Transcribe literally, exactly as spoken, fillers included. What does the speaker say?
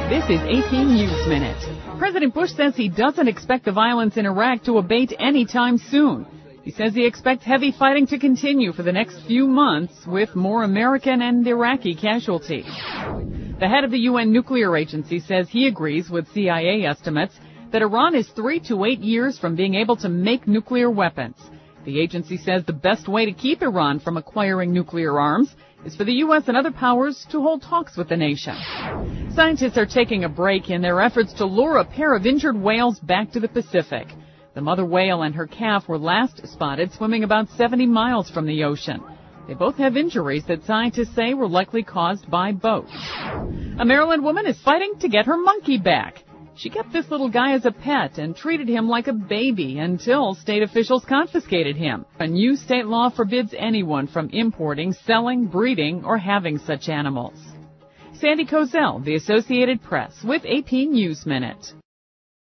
This is A P News Minute. President Bush says he doesn't expect the violence in Iraq to abate anytime soon. He says he expects heavy fighting to continue for the next few months with more American and Iraqi casualties. The head of the U N Nuclear Agency says he agrees with C I A estimates that Iran is three to eight years from being able to make nuclear weapons. The agency says the best way to keep Iran from acquiring nuclear arms is for the U S and other powers to hold talks with the nation. Scientists are taking a break in their efforts to lure a pair of injured whales back to the Pacific. The mother whale and her calf were last spotted swimming about seventy miles from the ocean. They both have injuries that scientists say were likely caused by boats. A Maryland woman is fighting to get her monkey back. She kept this little guy as a pet and treated him like a baby until state officials confiscated him. A new state law forbids anyone from importing, selling, breeding, or having such animals. Sandy Kozel, The Associated Press, with A P News Minute.